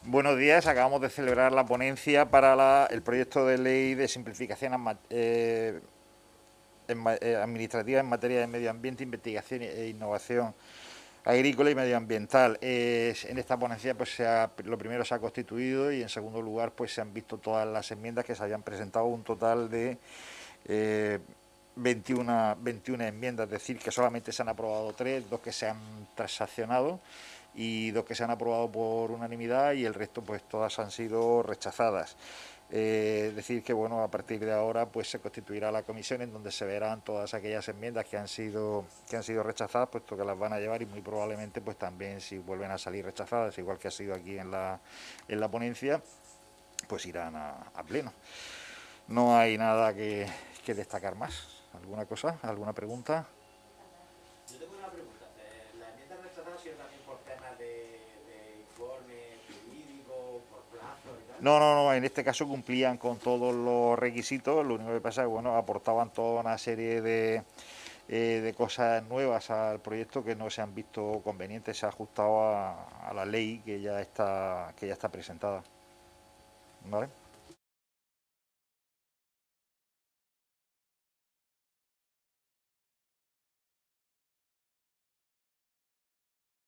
Buenos días, acabamos de celebrar la ponencia para el proyecto de ley de simplificación administrativa en materia de medio ambiente, investigación e innovación agrícola y medioambiental. En esta ponencia, pues lo primero se ha constituido y en segundo lugar, pues se han visto todas las enmiendas que se habían presentado, un total de eh, 21 enmiendas, es decir, que solamente se han aprobado 3, 2 que se han transaccionado y 2 que se han aprobado por unanimidad y el resto pues todas han sido rechazadas. Decir que bueno, a partir de ahora pues se constituirá la comisión en donde se verán todas aquellas enmiendas que han sido rechazadas, puesto que las van a llevar y muy probablemente pues también si vuelven a salir rechazadas, igual que ha sido aquí en la ponencia, pues irán a pleno. No hay nada que destacar más. ¿Alguna cosa? ¿Alguna pregunta? Yo tengo una pregunta. ¿Las enmiendas rechazadas ha sido también por temas de informe jurídico, por plazo y tal? No, no, no, en este caso cumplían con todos los requisitos, lo único que pasa es que, bueno, aportaban toda una serie de cosas nuevas al proyecto que no se han visto convenientes, se ha ajustado a la ley que ya está presentada. ¿Vale?